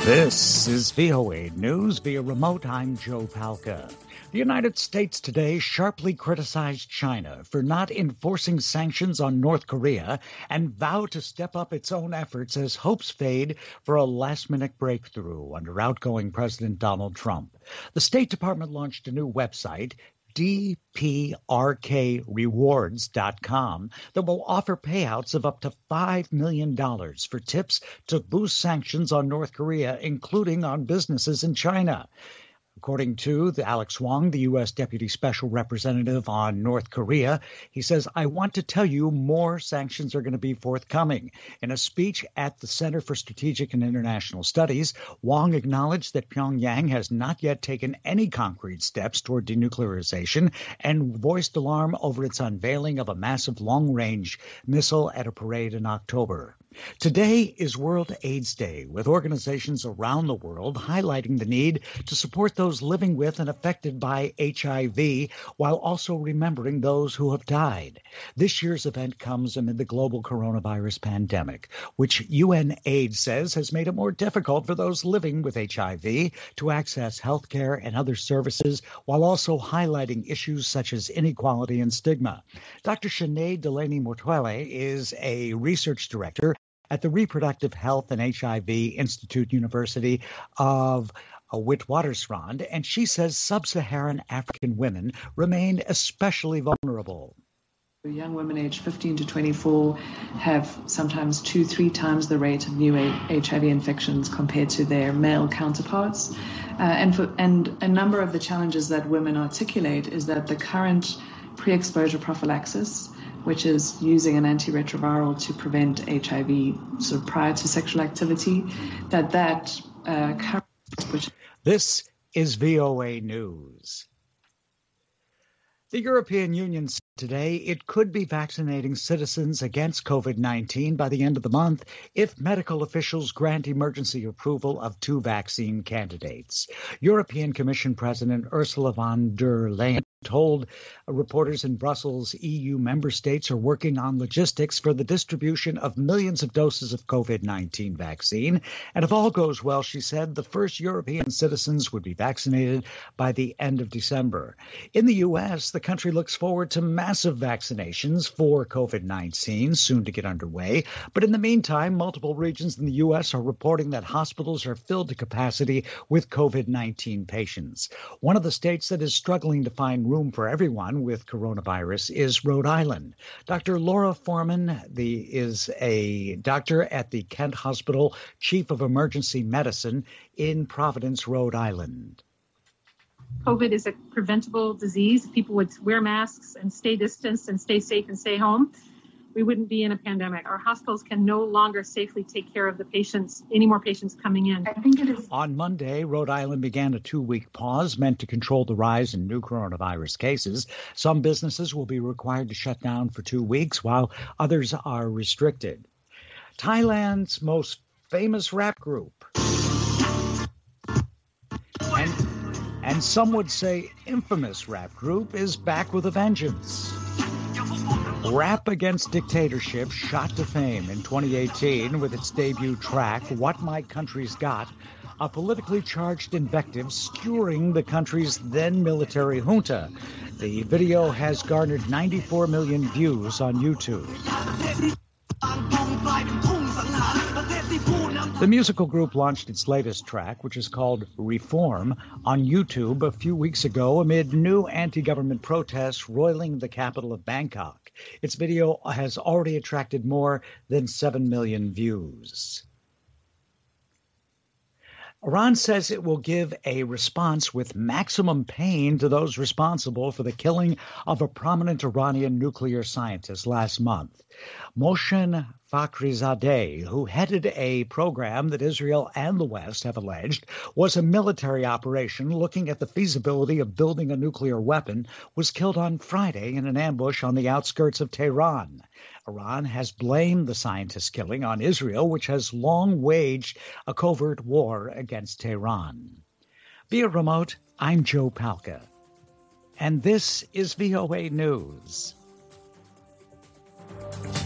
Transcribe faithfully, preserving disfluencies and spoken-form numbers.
This is V O A News via remote. I'm Joe Palca. The United States today sharply criticized China for not enforcing sanctions on North Korea and vowed to step up its own efforts as hopes fade for a last-minute breakthrough under outgoing President Donald Trump. The State Department launched a new website, D P R K rewards dot com, that will offer payouts of up to five million dollars for tips to boost sanctions on North Korea, including on businesses in China. According to the Alex Wong, the U S Deputy Special Representative on North Korea, he says, I want to tell you more sanctions are going to be forthcoming. In a speech at the Center for Strategic and International Studies, Wong acknowledged that Pyongyang has not yet taken any concrete steps toward denuclearization and voiced alarm over its unveiling of a massive long-range missile at a parade in October. Today is World AIDS Day, with organizations around the world highlighting the need to support those living with and affected by H I V while also remembering those who have died. This year's event comes amid the global coronavirus pandemic, which U N AIDS says has made it more difficult for those living with H I V to access health care and other services, while also highlighting issues such as inequality and stigma. Doctor Sinead Delaney-Mortuele is a research director at the Reproductive Health and H I V Institute University of Witwatersrand, and she says sub-Saharan African women remain especially vulnerable. Young women aged fifteen to twenty-four have sometimes two, three times the rate of new H I V infections compared to their male counterparts. Uh, and, for, and a number of the challenges that women articulate is that the current pre-exposure prophylaxis, which is using an antiretroviral to prevent H I V sort of prior to sexual activity, that that uh, current... Which... This is V O A News. The European Union said today it could be vaccinating citizens against COVID nineteen by the end of the month if medical officials grant emergency approval of two vaccine candidates. European Commission President Ursula von der Leyen told reporters in Brussels E U member states are working on logistics for the distribution of millions of doses of COVID nineteen vaccine. And if all goes well, she said, the first European citizens would be vaccinated by the end of December. In the U S, the country looks forward to massive vaccinations for COVID nineteen soon to get underway. But in the meantime, multiple regions in the U S are reporting that hospitals are filled to capacity with COVID nineteen patients. One of the states that is struggling to find room for everyone with coronavirus is Rhode Island. Doctor Laura Foreman the, is a doctor at the Kent Hospital, chief of emergency medicine in Providence, Rhode Island. COVID is a preventable disease. If people would wear masks and stay distanced and stay safe and stay home, we wouldn't be in a pandemic. Our hospitals can no longer safely take care of the patients, any more patients coming in. I think it is. On Monday, Rhode Island began a two-week pause meant to control the rise in new coronavirus cases. Some businesses will be required to shut down for two weeks, while others are restricted. Thailand's most famous rap group, and, and some would say infamous rap group, is back with a vengeance. Rap Against Dictatorship shot to fame in twenty eighteen with its debut track, What My Country's Got, a politically charged invective skewering the country's then military junta. The video has garnered ninety-four million views on YouTube. The musical group launched its latest track, which is called Reform, on YouTube a few weeks ago amid new anti-government protests roiling the capital of Bangkok. Its video has already attracted more than seven million views. Iran says it will give a response with maximum pain to those responsible for the killing of a prominent Iranian nuclear scientist last month. Mohsen Fakhrizadeh, who headed a program that Israel and the West have alleged was a military operation looking at the feasibility of building a nuclear weapon, was killed on Friday in an ambush on the outskirts of Tehran. Iran has blamed the scientist's killing on Israel, which has long waged a covert war against Tehran. Via remote, I'm Joe Palca, and this is V O A News.